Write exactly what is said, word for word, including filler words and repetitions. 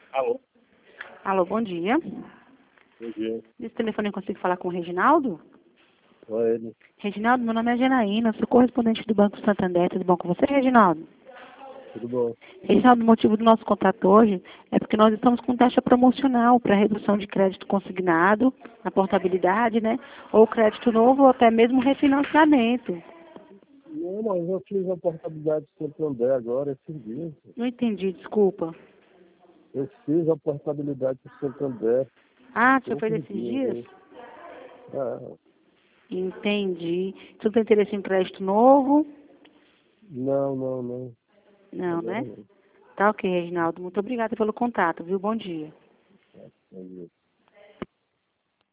Alô? Alô, bom dia. Bom dia. Nesse telefone eu consigo falar com o Reginaldo? Só ele. Reginaldo, meu nome é Janaína, sou correspondente do Banco Santander. Tudo bom com você, Reginaldo? Tudo bom? Reginaldo, o motivo do nosso contato hoje é porque nós estamos com taxa promocional para redução de crédito consignado, na portabilidade, né? Ou crédito novo, ou até mesmo refinanciamento. Não, mas eu fiz a portabilidade do Santander agora, esses dias. Não entendi, desculpa. Eu fiz a portabilidade do Santander. Ah, o senhor fez Esses esses dias. dias? Ah, Entendi. O senhor tem interesse em crédito novo? não, não, não. Não, Agora né? não. Tá ok, Reginaldo. Muito obrigada pelo contato, viu? Bom dia. Bom dia.